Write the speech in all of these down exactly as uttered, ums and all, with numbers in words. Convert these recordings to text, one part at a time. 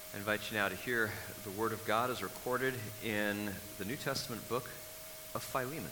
I invite you now to hear the Word of God as recorded in the New Testament book of Philemon.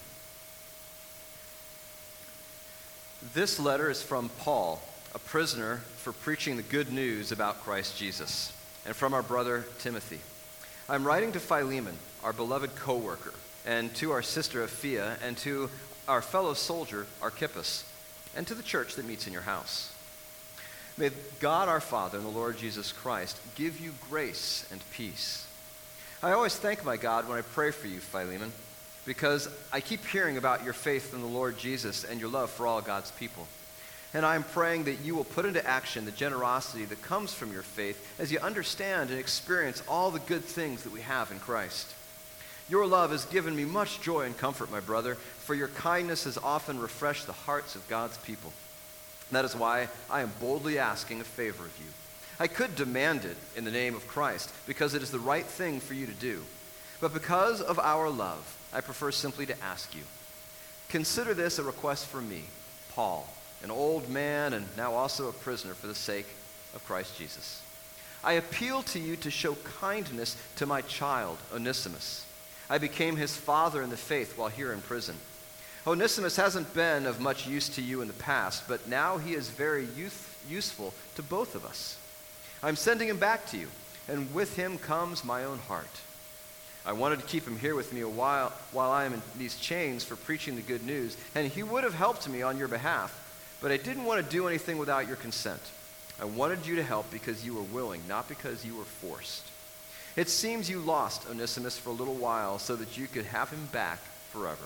This letter is from Paul, a prisoner for preaching the good news about Christ Jesus, and from our brother Timothy. I'm writing to Philemon, our beloved co-worker, and to our sister Apphia, and to our fellow soldier Archippus, and to the church that meets in your house. May God our Father and the Lord Jesus Christ give you grace and peace. I always thank my God when I pray for you, Philemon, because I keep hearing about your faith in the Lord Jesus and your love for all God's people. And I am praying that you will put into action the generosity that comes from your faith as you understand and experience all the good things that we have in Christ. Your love has given me much joy and comfort, my brother, for your kindness has often refreshed the hearts of God's people. That is why I am boldly asking a favor of you. I could demand it in the name of Christ because it is the right thing for you to do. But because of our love, I prefer simply to ask you. Consider this a request from me, Paul, an old man and now also a prisoner for the sake of Christ Jesus. I appeal to you to show kindness to my child, Onesimus. I became his father in the faith while here in prison. Onesimus hasn't been of much use to you in the past, but now he is very youth, useful to both of us. I'm sending him back to you, and with him comes my own heart. I wanted to keep him here with me a while while I am in these chains for preaching the good news, and he would have helped me on your behalf, but I didn't want to do anything without your consent. I wanted you to help because you were willing, not because you were forced. It seems you lost Onesimus for a little while so that you could have him back forever.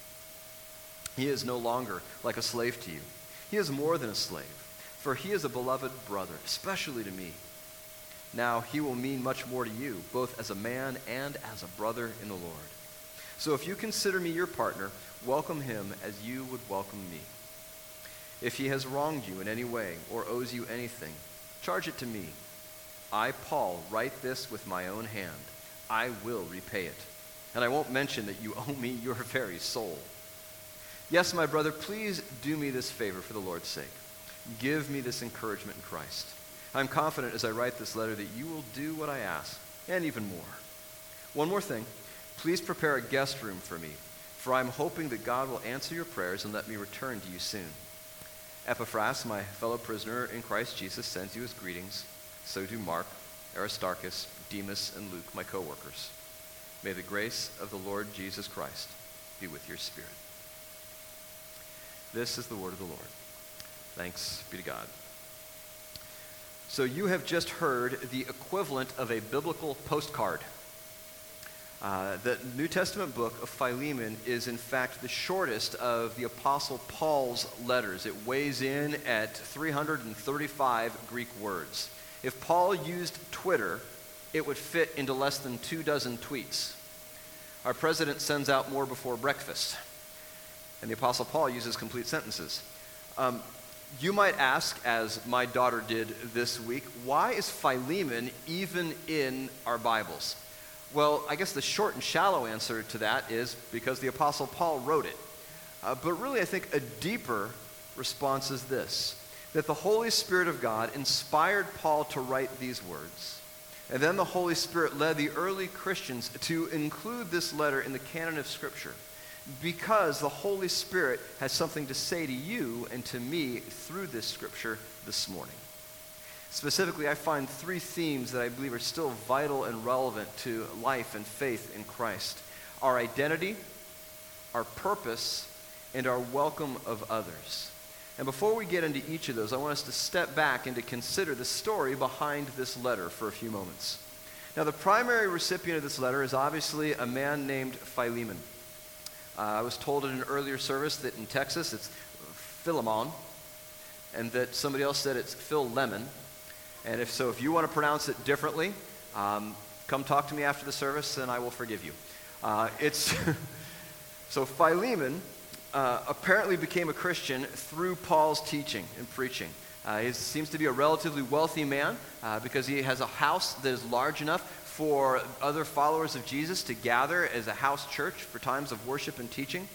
He is no longer like a slave to you. He is more than a slave, for he is a beloved brother, especially to me. Now he will mean much more to you, both as a man and as a brother in the Lord. So if you consider me your partner, welcome him as you would welcome me. If he has wronged you in any way or owes you anything, charge it to me. I, Paul, write this with my own hand. I will repay it. And I won't mention that you owe me your very soul. Yes, my brother, please do me this favor for the Lord's sake. Give me this encouragement in Christ. I'm confident as I write this letter that you will do what I ask, and even more. One more thing. Please prepare a guest room for me, for I'm hoping that God will answer your prayers and let me return to you soon. Epaphras, my fellow prisoner in Christ Jesus, sends you his greetings. So do Mark, Aristarchus, Demas, and Luke, my co-workers. May the grace of the Lord Jesus Christ be with your spirit. This is the word of the Lord. Thanks be to God. So you have just heard the equivalent of a biblical postcard. Uh, the New Testament book of Philemon is in fact the shortest of the Apostle Paul's letters. It weighs in at three hundred thirty-five Greek words. If Paul used Twitter, it would fit into less than two dozen tweets. Our president sends out more before breakfast. And the Apostle Paul uses complete sentences. Um, you might ask, as my daughter did this week, why is Philemon even in our Bibles? Well, I guess the short and shallow answer to that is because the Apostle Paul wrote it. Uh, but really, I think a deeper response is this, that the Holy Spirit of God inspired Paul to write these words. And then the Holy Spirit led the early Christians to include this letter in the canon of Scripture, because the Holy Spirit has something to say to you and to me through this scripture this morning. Specifically, I find three themes that I believe are still vital and relevant to life and faith in Christ: our identity, our purpose, and our welcome of others. And before we get into each of those, I want us to step back and to consider the story behind this letter for a few moments. Now, the primary recipient of this letter is obviously a man named Philemon. Uh, I was told in an earlier service that in Texas it's Philemon, and that somebody else said it's Phil Lemon. And if so, if you want to pronounce it differently, um, come talk to me after the service and I will forgive you. Uh, it's so Philemon uh, apparently became a Christian through Paul's teaching and preaching. Uh, he seems to be a relatively wealthy man uh, because he has a house that is large enough for other followers of Jesus to gather as a house church for times of worship and teaching.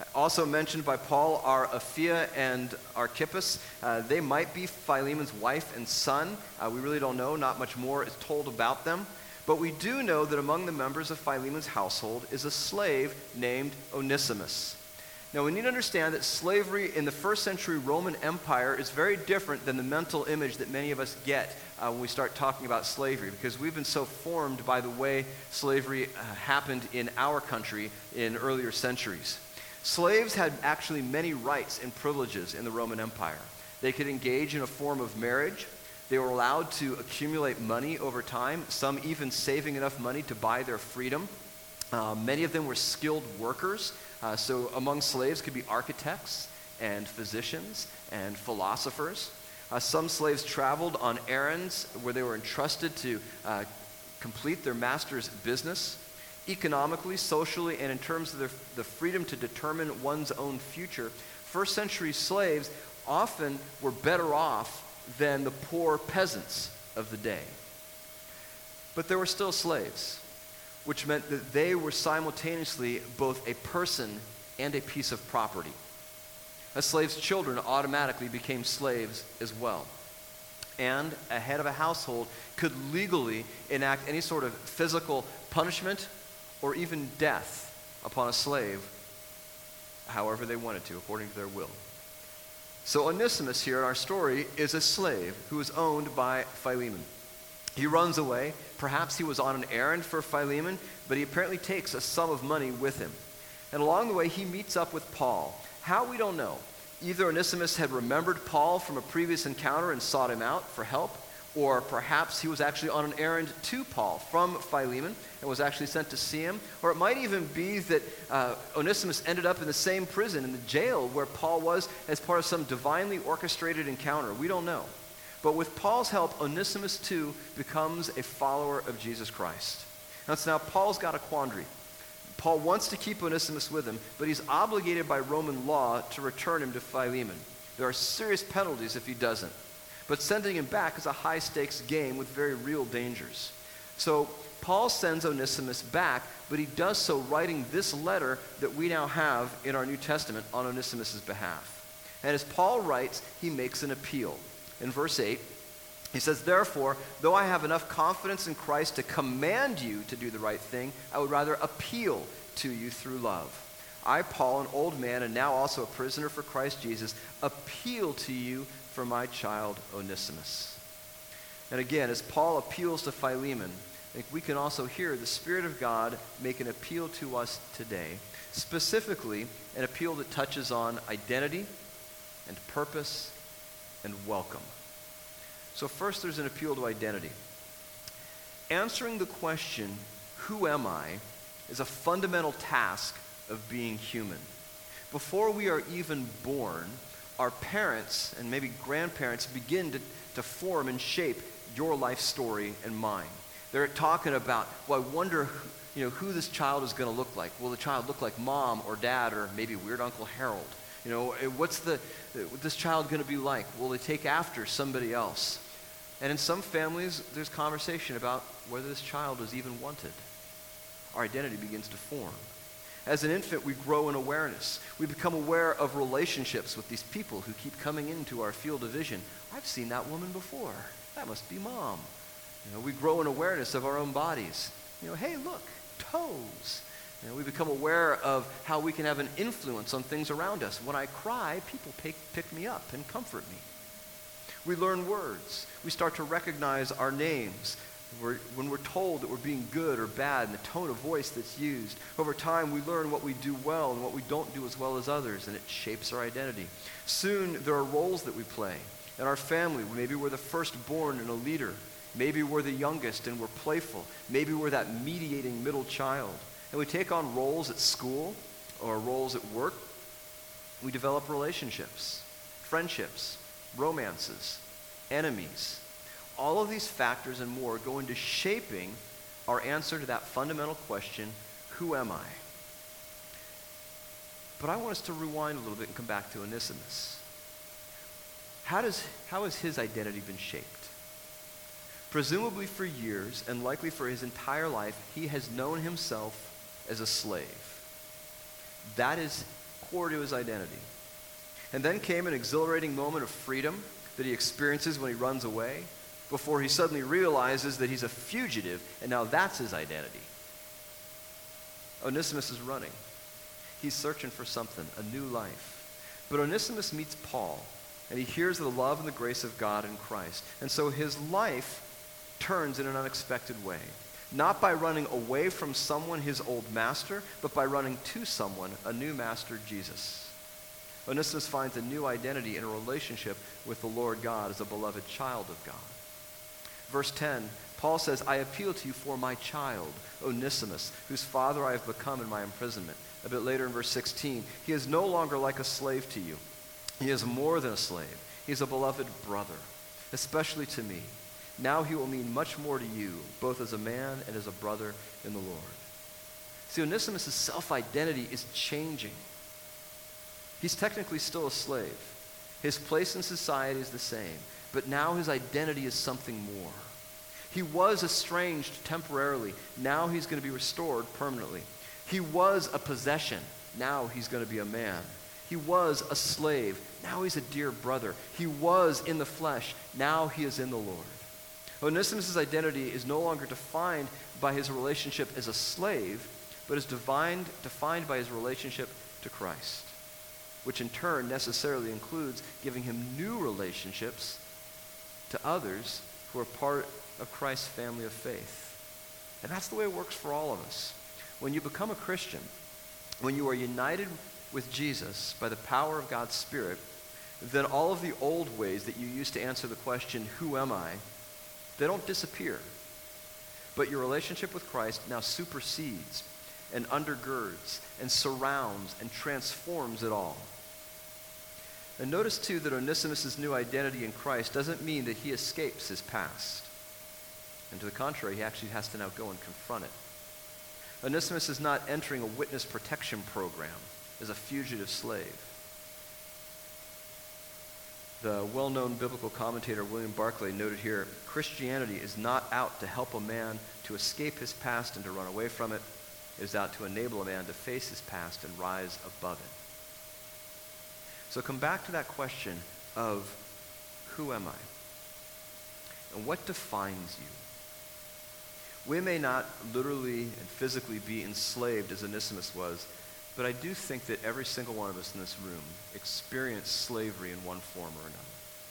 Also mentioned by Paul are Apphia and Archippus. Uh, they might be Philemon's wife and son. Uh, we really don't know. Not much more is told about them. But we do know that among the members of Philemon's household is a slave named Onesimus. Now, we need to understand that slavery in the first century Roman Empire is very different than the mental image that many of us get uh, when we start talking about slavery, because we've been so formed by the way slavery uh, happened in our country in earlier centuries. Slaves had actually many rights and privileges in the Roman Empire. They could engage in a form of marriage. They were allowed to accumulate money over time, some even saving enough money to buy their freedom. Uh, many of them were skilled workers. Uh, so among slaves could be architects and physicians and philosophers. Uh, some slaves traveled on errands where they were entrusted to uh, complete their master's business. Economically, socially, and in terms of their, the freedom to determine one's own future, first century slaves often were better off than the poor peasants of the day. But there were still slaves, which meant that they were simultaneously both a person and a piece of property. A slave's children automatically became slaves as well. And a head of a household could legally enact any sort of physical punishment or even death upon a slave, however they wanted to, according to their will. So Onesimus here in our story is a slave who is owned by Philemon. He runs away. Perhaps he was on an errand for Philemon, but he apparently takes a sum of money with him. And along the way, he meets up with Paul. How, we don't know. Either Onesimus had remembered Paul from a previous encounter and sought him out for help, or perhaps he was actually on an errand to Paul from Philemon and was actually sent to see him. Or it might even be that uh, Onesimus ended up in the same prison, in the jail where Paul was, as part of some divinely orchestrated encounter. We don't know. But with Paul's help, Onesimus too becomes a follower of Jesus Christ. Now, so now Paul's got a quandary. Paul wants to keep Onesimus with him, but he's obligated by Roman law to return him to Philemon. There are serious penalties if he doesn't. But sending him back is a high-stakes game with very real dangers. So Paul sends Onesimus back, but he does so writing this letter that we now have in our New Testament on Onesimus' behalf. And as Paul writes, he makes an appeal. In verse eight, he says, "Therefore, though I have enough confidence in Christ to command you to do the right thing, I would rather appeal to you through love. I, Paul, an old man and now also a prisoner for Christ Jesus, appeal to you for my child Onesimus." And again, as Paul appeals to Philemon, I think we can also hear the Spirit of God make an appeal to us today, specifically an appeal that touches on identity and purpose and welcome. So first, there's an appeal to identity. Answering the question, who am I, is a fundamental task of being human. Before we are even born, our parents and maybe grandparents begin to, to form and shape your life story and mine. They're talking about, well, I wonder who, you know, who this child is going to look like. Will the child look like mom or dad or maybe weird Uncle Harold? You know, what's the this child going to be like? Will they take after somebody else? And in some families, there's conversation about whether this child is even wanted. Our identity begins to form. As an infant, we grow in awareness. We become aware of relationships with these people who keep coming into our field of vision. I've seen that woman before. That must be mom. You know, we grow in awareness of our own bodies. You know, hey, look, toes. You know, we become aware of how we can have an influence on things around us. When I cry, people pick, pick me up and comfort me. We learn words. We start to recognize our names. We're, when we're told that we're being good or bad and the tone of voice that's used. Over time, we learn what we do well and what we don't do as well as others, and it shapes our identity. Soon, there are roles that we play. In our family, maybe we're the firstborn and a leader. Maybe we're the youngest and we're playful. Maybe we're that mediating middle child. And we take on roles at school or roles at work. We develop relationships, friendships, romances, enemies. All of these factors and more go into shaping our answer to that fundamental question, who am I? But I want us to rewind a little bit and come back to Onesimus. How does, how has his identity been shaped? Presumably for years, and likely for his entire life, he has known himself as a slave. That is core to his identity. And then came an exhilarating moment of freedom that he experiences when he runs away, before he suddenly realizes that he's a fugitive, and now that's his identity. Onesimus is running. He's searching for something, a new life. But Onesimus meets Paul, and he hears the love and the grace of God in Christ. And so his life turns in an unexpected way. Not by running away from someone, his old master, but by running to someone, a new master, Jesus. Onesimus finds a new identity in a relationship with the Lord God as a beloved child of God. Verse ten, Paul says, I appeal to you for my child, Onesimus, whose father I have become in my imprisonment. A bit later in verse sixteen, he is no longer like a slave to you. He is more than a slave. He is a beloved brother, especially to me. Now he will mean much more to you, both as a man and as a brother in the Lord. See, Onesimus' self-identity is changing. He's technically still a slave. His place in society is the same, but now his identity is something more. He was estranged temporarily. Now he's going to be restored permanently. He was a possession. Now he's going to be a man. He was a slave. Now he's a dear brother. He was in the flesh. Now he is in the Lord. Onesimus' identity is no longer defined by his relationship as a slave, but is defined, defined by his relationship to Christ, which in turn necessarily includes giving him new relationships to others who are part of Christ's family of faith. And that's the way it works for all of us. When you become a Christian, when you are united with Jesus by the power of God's Spirit, then all of the old ways that you used to answer the question, who am I, they don't disappear. But your relationship with Christ now supersedes and undergirds and surrounds and transforms it all. And notice too that Onesimus' new identity in Christ doesn't mean that he escapes his past. And to the contrary, he actually has to now go and confront it. Onesimus is not entering a witness protection program as a fugitive slave. The well-known biblical commentator William Barclay noted here, Christianity is not out to help a man to escape his past and to run away from it. It is out to enable a man to face his past and rise above it. So come back to that question of, who am I? And what defines you? We may not literally and physically be enslaved as Onesimus was, but I do think that every single one of us in this room experienced slavery in one form or another.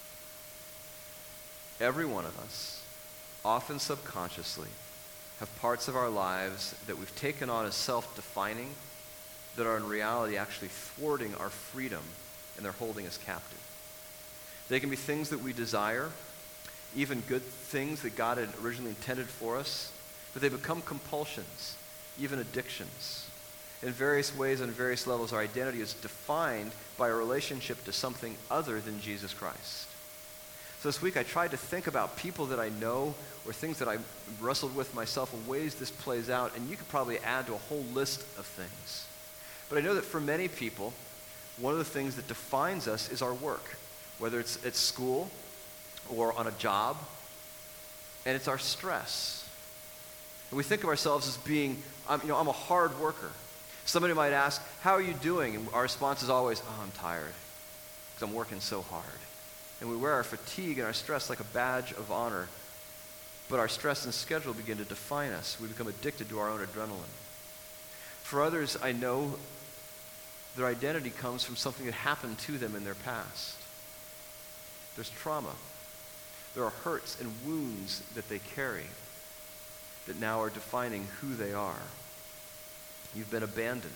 Every one of us, often subconsciously, have parts of our lives that we've taken on as self-defining that are in reality actually thwarting our freedom, and they're holding us captive. They can be things that we desire, even good things that God had originally intended for us, but they become compulsions, even addictions. In various ways, on various levels, our identity is defined by a relationship to something other than Jesus Christ. So this week I tried to think about people that I know or things that I wrestled with myself and ways this plays out, and you could probably add to a whole list of things. But I know that for many people, one of the things that defines us is our work, whether it's at school or on a job, and it's our stress. And we think of ourselves as being, I'm, you know, I'm a hard worker. Somebody might ask, how are you doing? And our response is always, oh, I'm tired because I'm working so hard. And we wear our fatigue and our stress like a badge of honor, but our stress and schedule begin to define us. We become addicted to our own adrenaline. For others, I know their identity comes from something that happened to them in their past. There's trauma. There are hurts and wounds that they carry that now are defining who they are. You've been abandoned,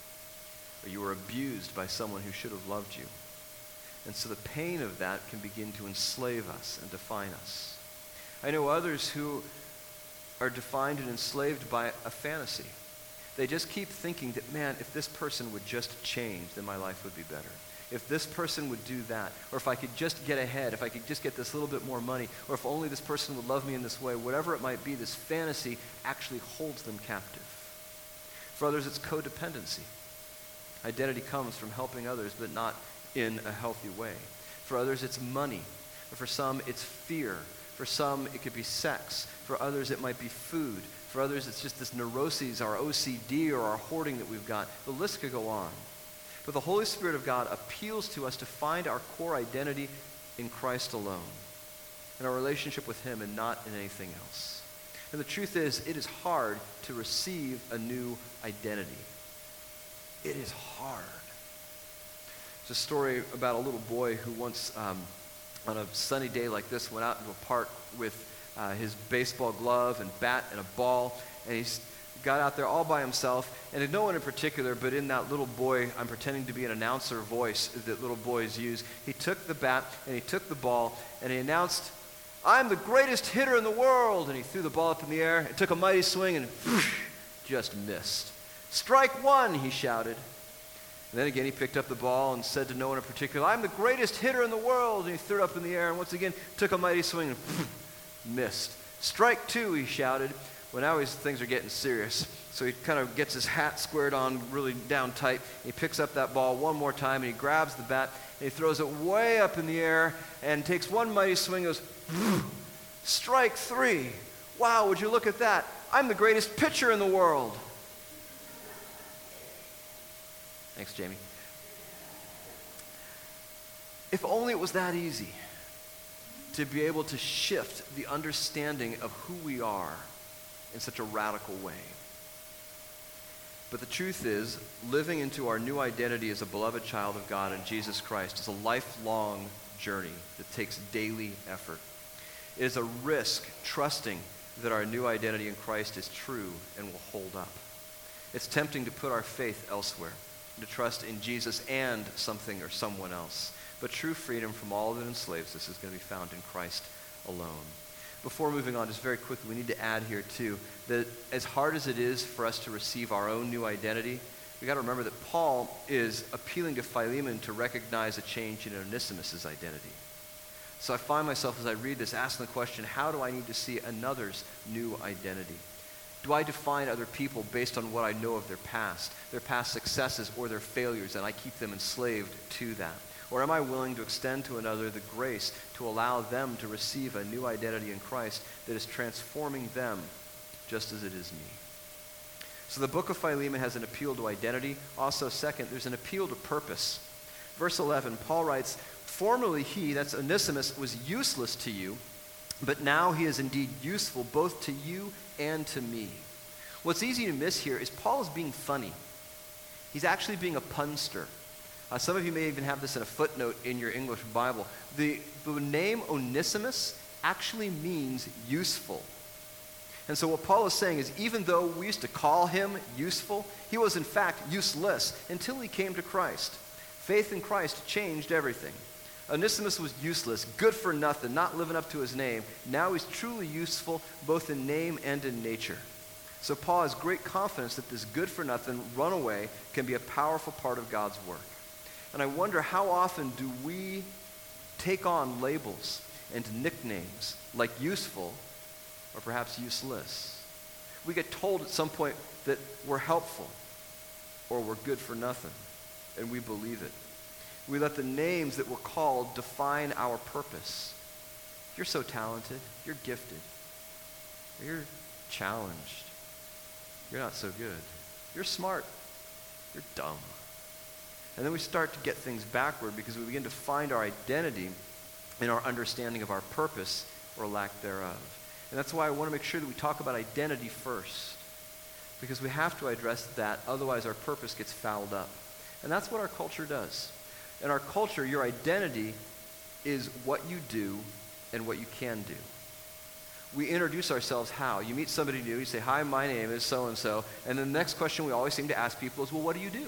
or you were abused by someone who should have loved you. And so the pain of that can begin to enslave us and define us. I know others who are defined and enslaved by a fantasy. They just keep thinking that, man, if this person would just change, then my life would be better. If this person would do that, or if I could just get ahead, if I could just get this little bit more money, or if only this person would love me in this way, whatever it might be, this fantasy actually holds them captive. For others, it's codependency. Identity comes from helping others, but not in a healthy way. For others, it's money. Or for some, it's fear. For some, it could be sex. For others, it might be food. For others, it's just this neuroses, our O C D, or our hoarding that we've got. The list could go on. But the Holy Spirit of God appeals to us to find our core identity in Christ alone, in our relationship with him and not in anything else. And the truth is, it is hard to receive a new identity. It is hard. There's a story about a little boy who once, um, on a sunny day like this, went out into a park with uh, his baseball glove and bat and a ball, and he got out there all by himself, and no one in particular, but in that little boy, I'm pretending to be an announcer voice that little boys use, he took the bat and he took the ball, and he announced, "I'm the greatest hitter in the world," and he threw the ball up in the air, and took a mighty swing, and whoosh, just missed. "Strike one," he shouted. And then again, he picked up the ball and said to no one in particular, "I'm the greatest hitter in the world," and he threw it up in the air, and once again, took a mighty swing, and whoosh, missed. "Strike two," he shouted. Well, now he's, things are getting serious. So he kind of gets his hat squared on really down tight. He picks up that ball one more time, and he grabs the bat, and he throws it way up in the air, and takes one mighty swing, and goes, whoosh, "Strike three. Wow, would you look at that? I'm the greatest pitcher in the world." Thanks, Jamie. If only it was that easy to be able to shift the understanding of who we are in such a radical way. But the truth is, living into our new identity as a beloved child of God in Jesus Christ is a lifelong journey that takes daily effort. It is a risk trusting that our new identity in Christ is true and will hold up. It's tempting to put our faith elsewhere, to trust in Jesus and something or someone else. But true freedom from all that enslaves us is going to be found in Christ alone. Before moving on, just very quickly, we need to add here too, that as hard as it is for us to receive our own new identity, we got to remember that Paul is appealing to Philemon to recognize a change in Onesimus' identity. So I find myself as I read this asking the question, how do I need to see another's new identity? Do I define other people based on what I know of their past, their past successes or their failures, and I keep them enslaved to that? Or am I willing to extend to another the grace to allow them to receive a new identity in Christ that is transforming them just as it is me? So the book of Philemon has an appeal to identity. Also, second, there's an appeal to purpose. Verse eleven, Paul writes, "Formerly he," that's Onesimus, "was useless to you, but now he is indeed useful both to you and to me." What's easy to miss here is Paul is being funny. He's actually being a punster. Uh, some of you may even have this in a footnote in your English Bible. The, the name Onesimus actually means useful. And so what Paul is saying is, even though we used to call him useful, he was in fact useless until he came to Christ. Faith in Christ changed everything. Onesimus was useless, good for nothing, not living up to his name. Now he's truly useful both in name and in nature. So Paul has great confidence that this good for nothing runaway can be a powerful part of God's work. And I wonder, how often do we take on labels and nicknames like useful or perhaps useless? We get told at some point that we're helpful or we're good for nothing, and we believe it. We let the names that we're called define our purpose. You're so talented, you're gifted, you're challenged, you're not so good, you're smart, you're dumb. And then we start to get things backward because we begin to find our identity in our understanding of our purpose or lack thereof. And that's why I want to make sure that we talk about identity first, because we have to address that, otherwise our purpose gets fouled up. And that's what our culture does. In our culture, your identity is what you do and what you can do. We introduce ourselves how? You meet somebody new, you say, "Hi, my name is so-and-so," and then the next question we always seem to ask people is, "Well, what do you do?"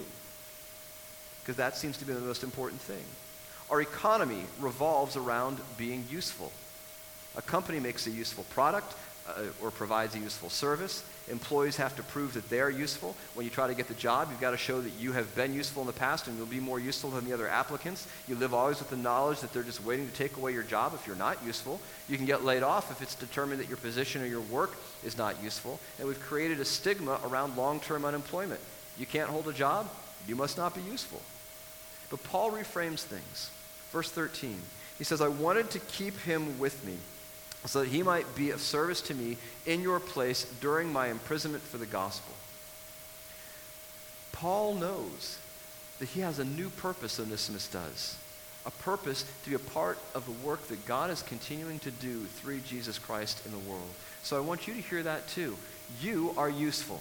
Because that seems to be the most important thing. Our economy revolves around being useful. A company makes a useful product uh, or provides a useful service. Employees have to prove that they're useful. When you try to get the job, you've got to show that you have been useful in the past and you'll be more useful than the other applicants. You live always with the knowledge that they're just waiting to take away your job if you're not useful. You can get laid off if it's determined that your position or your work is not useful. And we've created a stigma around long-term unemployment. You can't hold a job, you must not be useful. But Paul reframes things. Verse thirteen, he says, "I wanted to keep him with me so that he might be of service to me in your place during my imprisonment for the gospel." Paul knows that he has a new purpose, Onesimus does. A purpose to be a part of the work that God is continuing to do through Jesus Christ in the world. So I want you to hear that too. You are useful.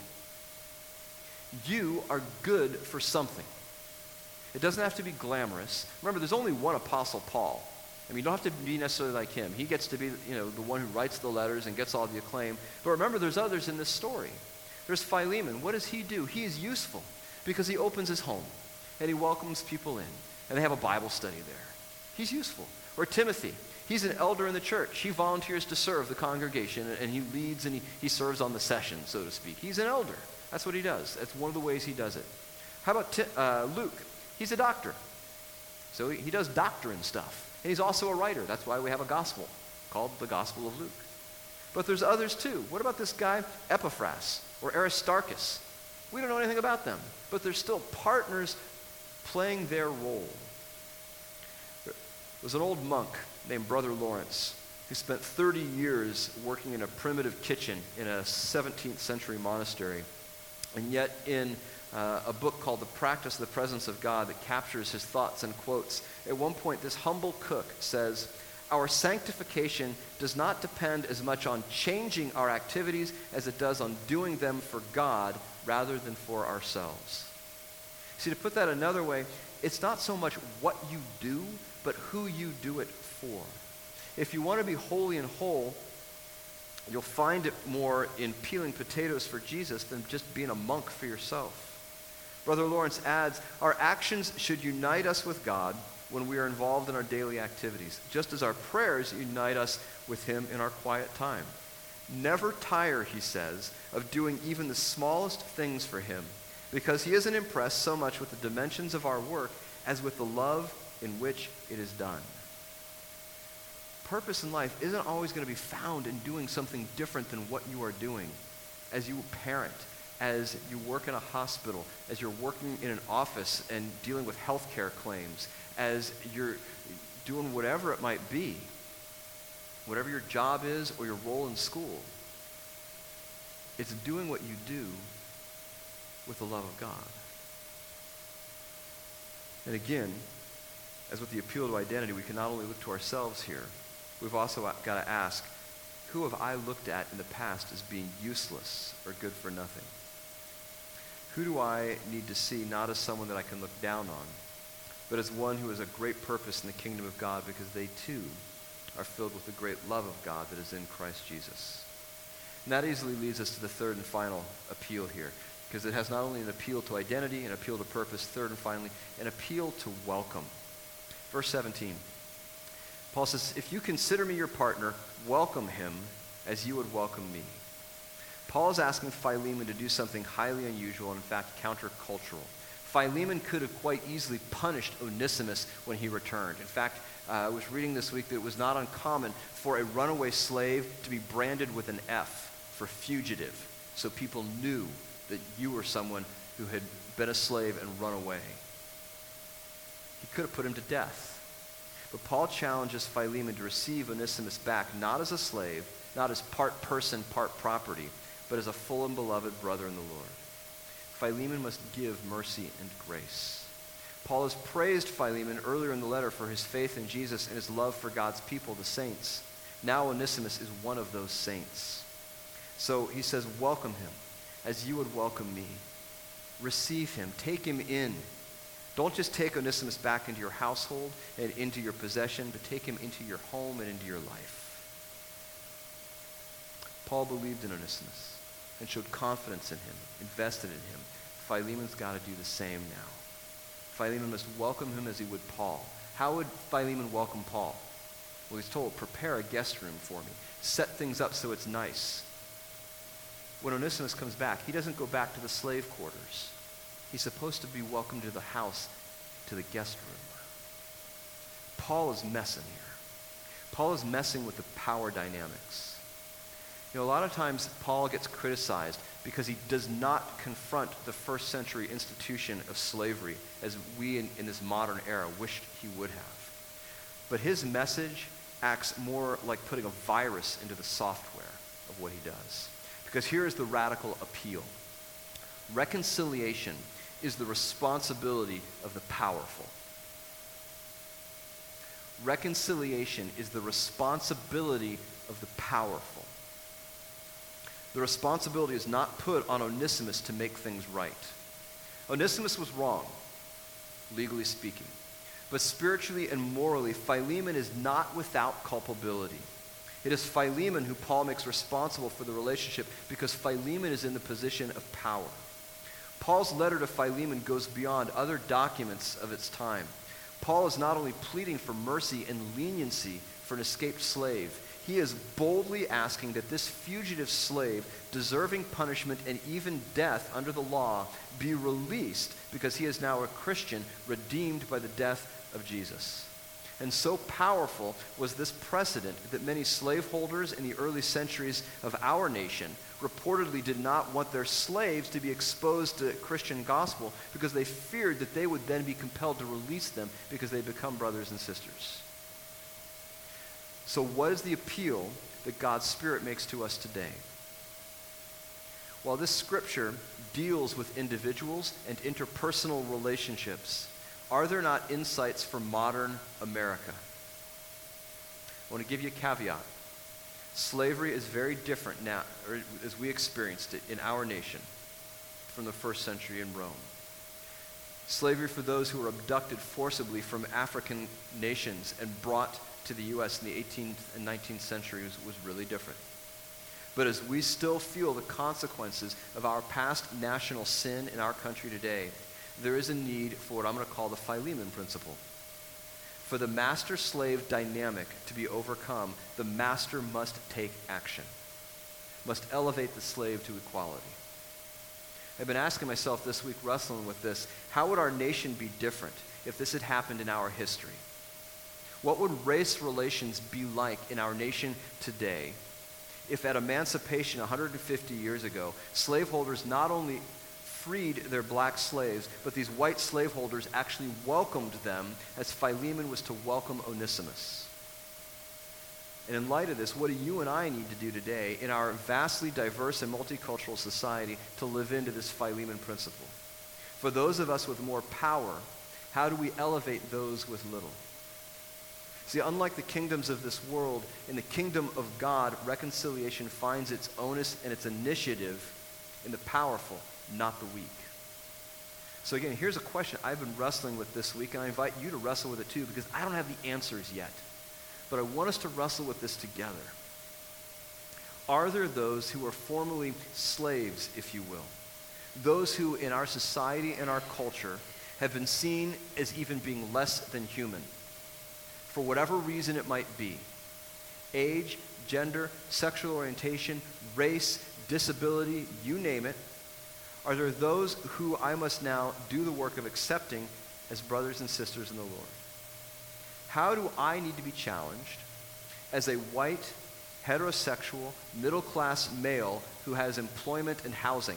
You are good for something. It doesn't have to be glamorous. Remember, there's only one Apostle Paul. I mean, you don't have to be necessarily like him. He gets to be, you know, the one who writes the letters and gets all the acclaim. But remember, there's others in this story. There's Philemon. What does he do? He is useful because he opens his home and he welcomes people in. And they have a Bible study there. He's useful. Or Timothy. He's an elder in the church. He volunteers to serve the congregation, and he leads and he, he serves on the session, so to speak. He's an elder. That's what he does. That's one of the ways he does it. How about Ti- uh, Luke? He's a doctor. So he, he does doctrine stuff. And he's also a writer. That's why we have a gospel called the Gospel of Luke. But there's others too. What about this guy, Epaphras or Aristarchus? We don't know anything about them, but they're still partners playing their role. There was an old monk named Brother Lawrence who spent thirty years working in a primitive kitchen in a seventeenth century monastery. And yet in uh, a book called The Practice of the Presence of God that captures his thoughts and quotes, at one point this humble cook says, "Our sanctification does not depend as much on changing our activities as it does on doing them for God rather than for ourselves." See, to put that another way, it's not so much what you do, but who you do it for. If you want to be holy and whole, you'll find it more in peeling potatoes for Jesus than just being a monk for yourself. Brother Lawrence adds, our actions should unite us with God when we are involved in our daily activities, just as our prayers unite us with him in our quiet time. Never tire, he says, of doing even the smallest things for him, because he isn't impressed so much with the dimensions of our work as with the love in which it is done. Purpose in life isn't always going to be found in doing something different than what you are doing. As you parent, as you work in a hospital, as you're working in an office and dealing with healthcare claims, as you're doing whatever it might be, whatever your job is or your role in school, it's doing what you do with the love of God. And again, as with the appeal to identity, we can not only look to ourselves here, we've also got to ask, who have I looked at in the past as being useless or good for nothing? Who do I need to see not as someone that I can look down on, but as one who has a great purpose in the kingdom of God because they too are filled with the great love of God that is in Christ Jesus? And that easily leads us to the third and final appeal here, because it has not only an appeal to identity, an appeal to purpose, third and finally, an appeal to welcome. Verse seventeen, Paul says, if you consider me your partner, welcome him as you would welcome me. Paul is asking Philemon to do something highly unusual and in fact countercultural. Philemon could have quite easily punished Onesimus when he returned. In fact, uh, I was reading this week that it was not uncommon for a runaway slave to be branded with an F for fugitive, so people knew that you were someone who had been a slave and run away. He could have put him to death. But Paul challenges Philemon to receive Onesimus back, not as a slave, not as part person, part property, but as a full and beloved brother in the Lord. Philemon must give mercy and grace. Paul has praised Philemon earlier in the letter for his faith in Jesus and his love for God's people, the saints. Now Onesimus is one of those saints. So he says, welcome him as you would welcome me. Receive him. Take him in. Don't just take Onesimus back into your household and into your possession, but take him into your home and into your life. Paul believed in Onesimus and showed confidence in him, invested in him. Philemon's got to do the same now. Philemon must welcome him as he would Paul. How would Philemon welcome Paul? Well, he's told, prepare a guest room for me. Set things up so it's nice. When Onesimus comes back, he doesn't go back to the slave quarters. He's supposed to be welcomed to the house, to the guest room. Paul is messing here. Paul is messing with the power dynamics. You know, a lot of times Paul gets criticized because he does not confront the first century institution of slavery as we in, in this modern era wished he would have. But his message acts more like putting a virus into the software of what he does. Because here is the radical appeal. Reconciliation is the responsibility of the powerful. Reconciliation is the responsibility of the powerful. The responsibility is not put on Onesimus to make things right. Onesimus was wrong, legally speaking. But spiritually and morally, Philemon is not without culpability. It is Philemon who Paul makes responsible for the relationship because Philemon is in the position of power. Paul's letter to Philemon goes beyond other documents of its time. Paul is not only pleading for mercy and leniency for an escaped slave, he is boldly asking that this fugitive slave, deserving punishment and even death under the law, be released because he is now a Christian redeemed by the death of Jesus. And so powerful was this precedent that many slaveholders in the early centuries of our nation reportedly did not want their slaves to be exposed to Christian gospel because they feared that they would then be compelled to release them because they become brothers and sisters. So what is the appeal that God's Spirit makes to us today? While this scripture deals with individuals and interpersonal relationships, are there not insights for modern America? I want to give you a caveat. Slavery is very different now, or as we experienced it in our nation from the first century in Rome. Slavery for those who were abducted forcibly from African nations and brought to the U S in the eighteenth and nineteenth centuries was really different. But as we still feel the consequences of our past national sin in our country today, there is a need for what I'm going to call the Philemon principle. For the master-slave dynamic to be overcome, the master must take action, must elevate the slave to equality. I've been asking myself this week, wrestling with this, how would our nation be different if this had happened in our history? What would race relations be like in our nation today if at emancipation one hundred fifty years ago, slaveholders not only freed their black slaves, but these white slaveholders actually welcomed them as Philemon was to welcome Onesimus? And in light of this, what do you and I need to do today in our vastly diverse and multicultural society to live into this Philemon principle? For those of us with more power, how do we elevate those with little? See, unlike the kingdoms of this world, in the kingdom of God, reconciliation finds its onus and its initiative in the powerful, not the weak. So again, here's a question I've been wrestling with this week, and I invite you to wrestle with it too, because I don't have the answers yet. But I want us to wrestle with this together. Are there those who are formerly slaves, if you will? Those who in our society and our culture have been seen as even being less than human, for whatever reason it might be. Age, gender, sexual orientation, race, disability, you name it. Are there those who I must now do the work of accepting as brothers and sisters in the Lord? How do I need to be challenged as a white, heterosexual, middle-class male who has employment and housing?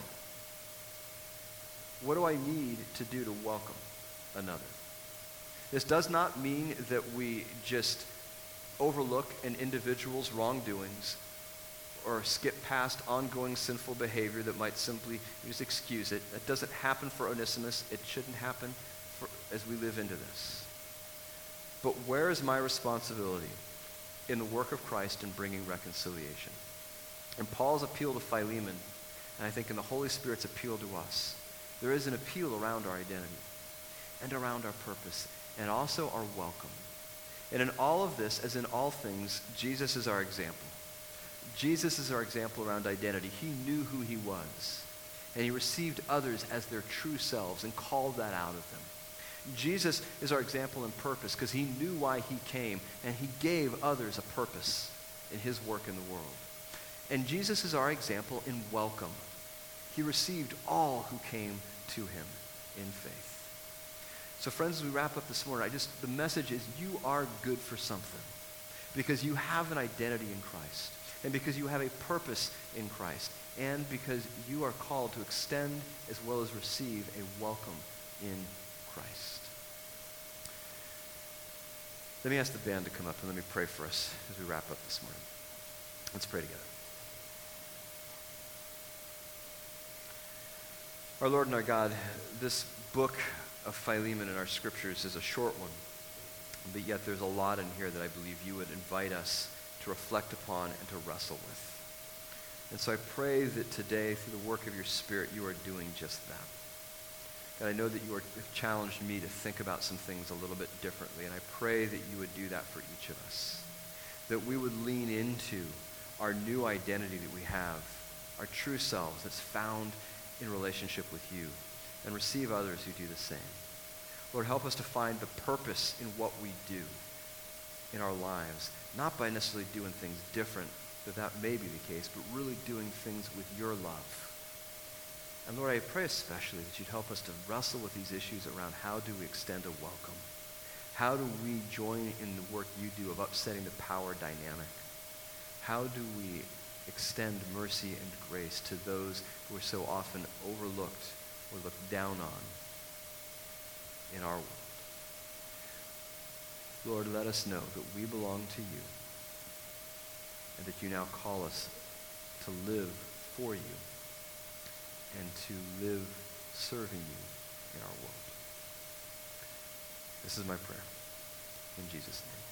What do I need to do to welcome another? This does not mean that we just overlook an individual's wrongdoings or skip past ongoing sinful behavior that might simply just excuse it. That doesn't happen for Onesimus. It shouldn't happen for, as we live into this. But where is my responsibility in the work of Christ in bringing reconciliation? And Paul's appeal to Philemon, and I think in the Holy Spirit's appeal to us, there is an appeal around our identity and around our purpose and also our welcome. And in all of this, as in all things, Jesus is our example. Jesus is our example around identity. He knew who he was, and he received others as their true selves and called that out of them. Jesus is our example in purpose because he knew why he came, and he gave others a purpose in his work in the world. And Jesus is our example in welcome. He received all who came to him in faith. So friends, as we wrap up this morning, I just the message is you are good for something because you have an identity in Christ and because you have a purpose in Christ and because you are called to extend as well as receive a welcome in Christ. Let me ask the band to come up and let me pray for us as we wrap up this morning. Let's pray together. Our Lord and our God, this book of Philemon in our scriptures is a short one, but yet there's a lot in here that I believe you would invite us to reflect upon and to wrestle with. And so I pray that today, through the work of your Spirit, you are doing just that. God, I know that you are, have challenged me to think about some things a little bit differently, and I pray that you would do that for each of us, that we would lean into our new identity that we have, our true selves that's found in relationship with you, and receive others who do the same. Lord, help us to find the purpose in what we do in our lives, not by necessarily doing things different, that that may be the case, but really doing things with your love. And Lord, I pray especially that you'd help us to wrestle with these issues around how do we extend a welcome? How do we join in the work you do of upsetting the power dynamic? How do we extend mercy and grace to those who are so often overlooked or looked down on in our world? Lord, let us know that we belong to you and that you now call us to live for you and to live serving you in our world. This is my prayer. In Jesus' name.